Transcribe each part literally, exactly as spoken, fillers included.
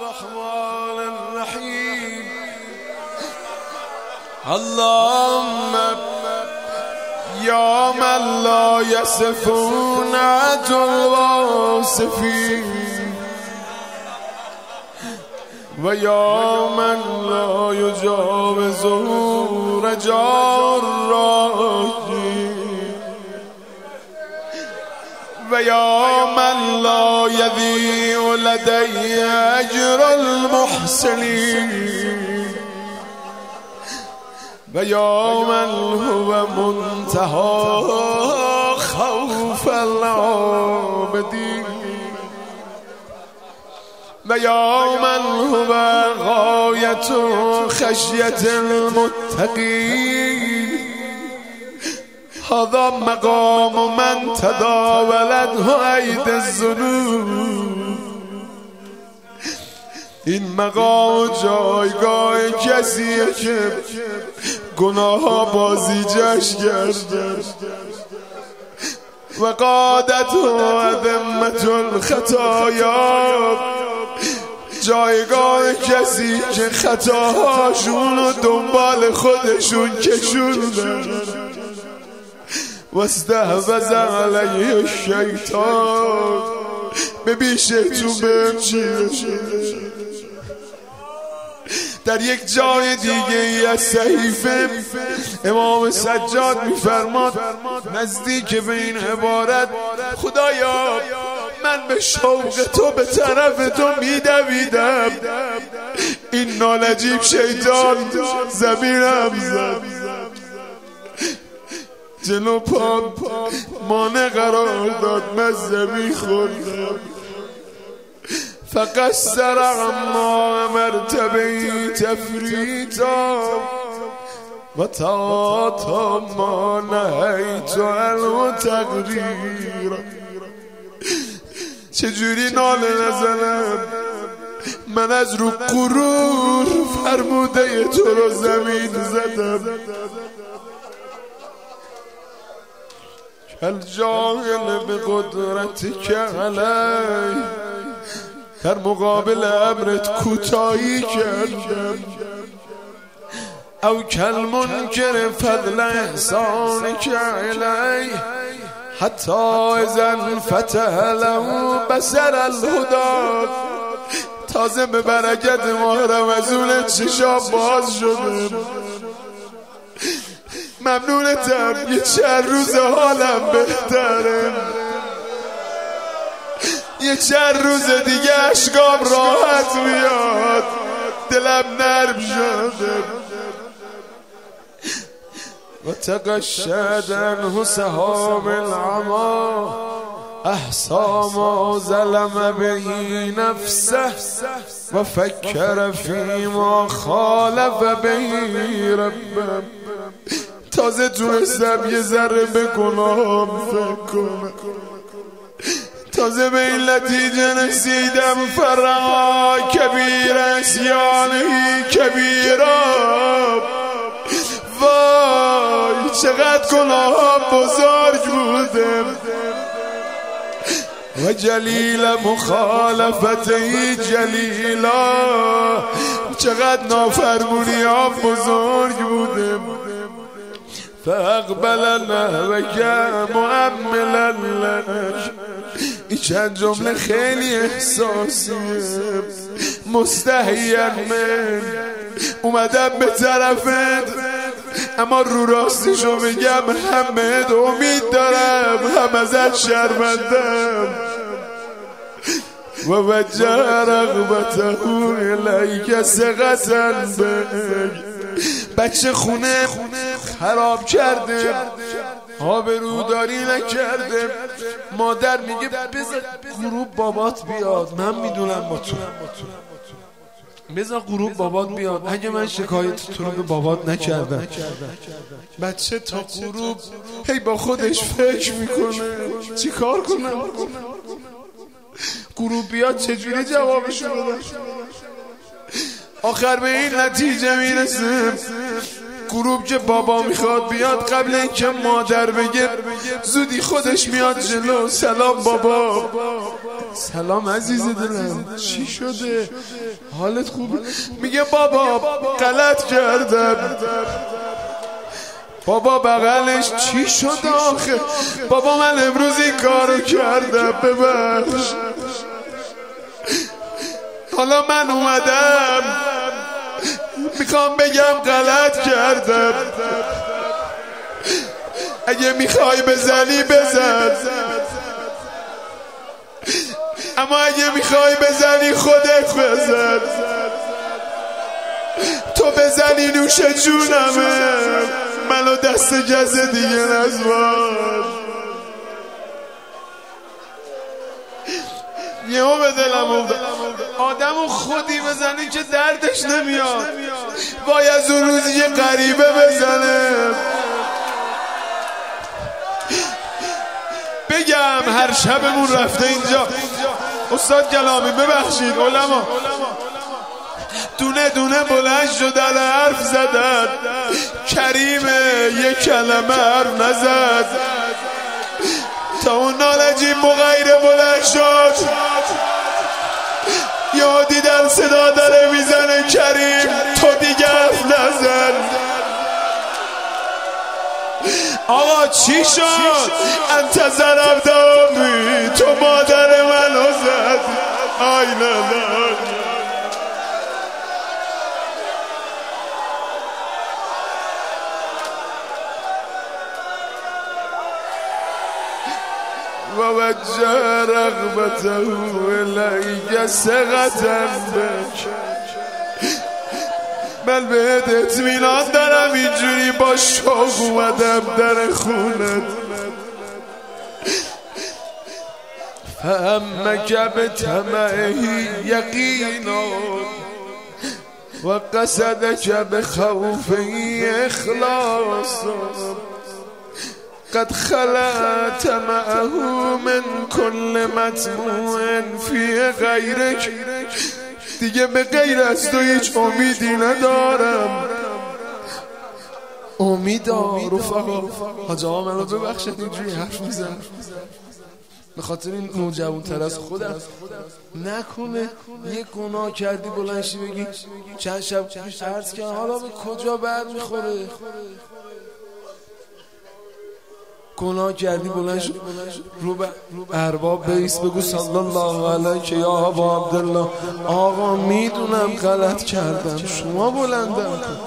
الرحمن الرحیم. اللهم یا من لا یصفون الواصفین و یا من لا یجاوزه رجاء الراجین و یا من لا یضیع لدی اجر المحسنین و یا من هو منتهى خوف العابدین و یا من هو غایت خشیت المتقین. هذا مقام من تداولته اید الذنوب. این مقام جایگاه کسیه که گناه ها بازیجش کرده و قادت و ذمت الخطایا. جایگاه کسی که خطاهاشون رو دنبال خودشون کشوندن و استحوذ علیه الشیطان. ببین شیطون بهم چی در یک جای دیگه ای از صحیفه امام سجاد میفرماد نزدیک به این عبارت: خدایا من به شوق تو به طرف تو میدویدم، این نالجیب شیطان زمینم زد، جلو پام مانع قرار داد، من زمین خوردم. فقصر عما امرت به تفریطا و تعاطی ما نهیت عنه تقریرا. چجوری ناله نزنم؟ من از رو غرور فرموده تو رو زمین زدم. کل جاهل به قدرتک علی، در مقابل امرت کوتاهی کردم. او کل منکر فضل احسانک علی، حتی اذا انفتح له بصر الهدی. تازه به برکت ماه رمضان چشام باز شده. ممنونتم، یه چند روز حالم بهتره، یه چند روز دیگه اشکام راحت میاد، دلم نرم شده. و تقشد عنه سهام العما، احصا ما ظلم به نفسه و فکر فیما خالف به ربه. تازه تونستم یه ذره به گناهم فکر کنم، تازه به این نتیجه رسیدم فرعا کبیر اسیانهی کبیرا. وای چقدر گناهم بزرگ بودم و جلیل مخالفتی جلیلا. چقدر نافرمونی ها بزرگ بودم. فاقبل نحوک مؤملا لک. این چند جمله خیلی احساسیه. مستحیاً من اومدم به طرفت، اما رو راستشو بگم هم بهت امید دارم هم ازت شرمندم. و وجه رغبته الیک ثقةً بک. بچه خونه خراب کرده، آبروداری نکرده. مادر میگه بذار غروب بابات بیاد، من میدونم با تو، بذار غروب بابات بیاد، اگه من شکایت تو رو به بابات نکردم. بچه تا غروب هی با خودش فکر میکنه چی کار کنم، غروب بیاد چجوری جوابشو بدم. آخر به این نتیجه میرسه غروب که بابا میخواد بیاد، قبل اینکه مادر بگه زودی خودش میاد جلو. سلام بابا. سلام عزیز دلم، چی شده؟ حالت خوبه؟ میگه بابا غلط کردم. بابا بغلش چی شد آخه؟ بابا من امروز این کارو کردم، ببخش. حالا من اومدم میخوام بگم غلط کردم. اگه میخوای بزنی بزن، اما اگه میخوای بزنی خودت بزن. تو بزنی نوش جونمه، منو دست جزه دیگه نزوار. یهو به دلم افتاد آدمو خودی بزنی که دردش نمیاد، وای از اون روزی یه غریبه بزنه. بگم هر شبمون رفته اینجا. استاد کلامی ببخشید علما، دونه دونه بلند شدن حرف زدن. کریمه یک کلمه حرف نزد تا اون نالجی مغیره بلند شد. یا دیدن صدا داره میزنه کریم تو دیگه حرف نزن. آقا چی شد؟ انتظرم دامی تو مادر منو زد. آی نه ووجه رغبته الیک ثقة بک. من بهت اطمینان دارم، اینجوری با شوق اومدم در خونت. فهمک بطمعه یقینا و قصدک بخوفه اخلاصا. قد خلعت معه من کل مطموع فی غیرک. دیگه به غیر از تو هیچ امیدی ندارم. امیدار رفقا. حاج آقا منو ببخشید اینجوری حرف میزنم، به خاطر این نوجوان تر از خودم. نکنه یه گناه کردی بلنشی بگی چند شب پیش عرض کردم، حالا به کجا بر میخوره؟ گناه کردی بلند شد رو به ارباب بیس بگو صلی الله علیه یا ابا عبدالله. آقا میدونم غلط کردم، شما بلندم کن.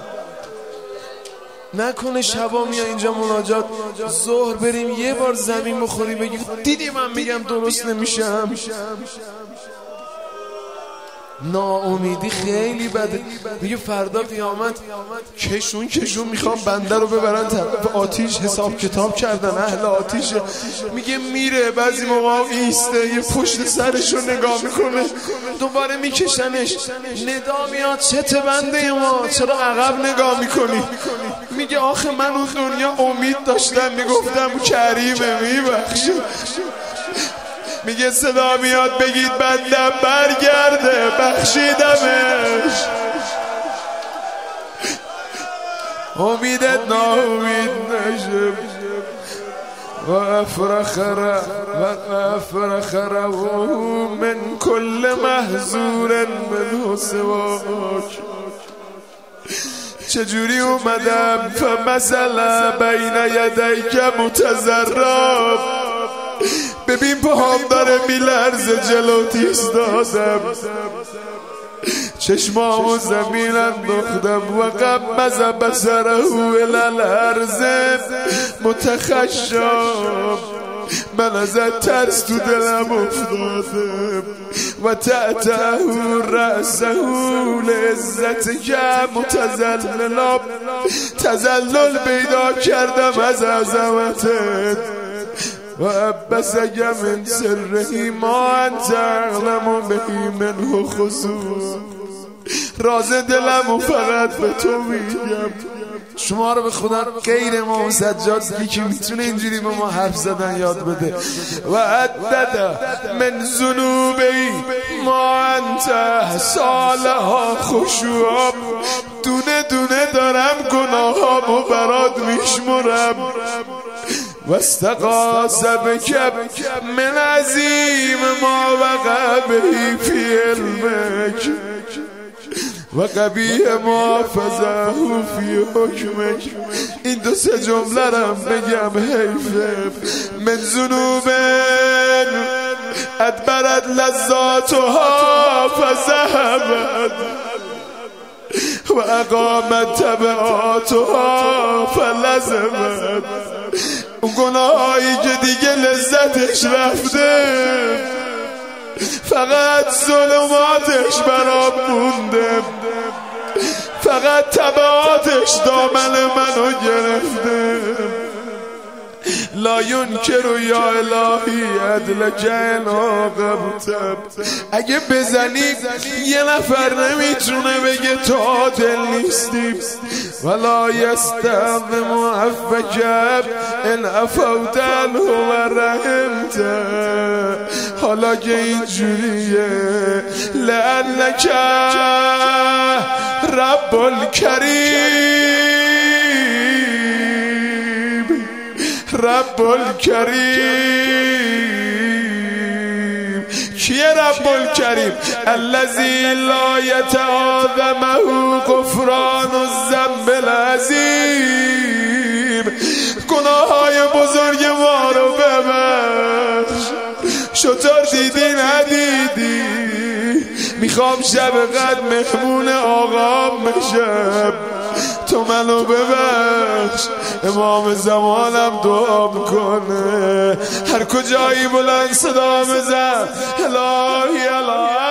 نکنه شبا میا اینجا مناجات ظهر بریم یه بار زمین بخوری بگی دیدی من میگم درست نمیشم. ناامیدی خیلی بده. میگه فردا قیامت کشون کشون میخوام بنده رو ببرن طرف آتیش، حساب کتاب کردن اهل آتیشه. میگه میره بعضی موقع ایسته یه پشت سرش رو نگاه میکنه، دوباره میکشنش. ندا میاد چته بنده ما، چرا عقب نگاه میکنی؟ میگه آخه من اون دنیا امید داشتم، میگفتم کریمه میبخشه. میگه صدا میاد بگید بندم برگرده، بخشیدمش. امیدت ناامید نشه. و افرخره و افرخره من کل محضور من سواک. چجوری اومدم فمثلا بین یدیک متضرب. ببین پاهم داره میلرزه جلوت ایستادم، چشمامو زمین انداختم و غمز بصره الی الارض متخشم. من ازت ترس تو دلم افتاده و تحته رأسه لعزت که متزللا. تزلل پیدا کردم از عظمتت و عبسک من سره ما انت اعلم بهی منه خصوص. راز دلم و فقط به تو میگم. شما رو به خدا غیر امام سجاد یکی میتونه اینجوری به ما حرف زدن یاد بده. و عدد من ذنوبی ما انت سالها خشوع. دونه دونه دارم گناهامو برات میشمرم واستغاث بك من عظیم ما وقع به فی علمک و قبیح ما فضحه فی حکمک. این دو سه جمله رم بگم حیفه. من ذنوب ادبرت لذاتها فذهبت و اقامت تبعاتها فلزمت. اون گناهایی که دیگه لذتش رفته فقط ظلماتش برام مونده، فقط تبعاتش دامن منو گرفته. لا ینکر یا الهی عدلک ان عاقبت. اگه بزنی یه نفر نمیتونه بگه تو عادل نیستی. ولا یستعظم عفوک ان عفوت عنه و رحمت. حالا که اینجوریه لعلک رب الکریم، رب الکریم. کیه رب الکریم؟ الذی لا یتعاظمه غفران الذنب العظیم. گناههای بزرگ ما رو ببخش. شطور دیدی ندیدی؟ میخوام شب قدر مهمون آقام بشم، تو منو ببخش. امام زمانم دعا میکنه، هر کجایی بلند صدا بزن الهی الهی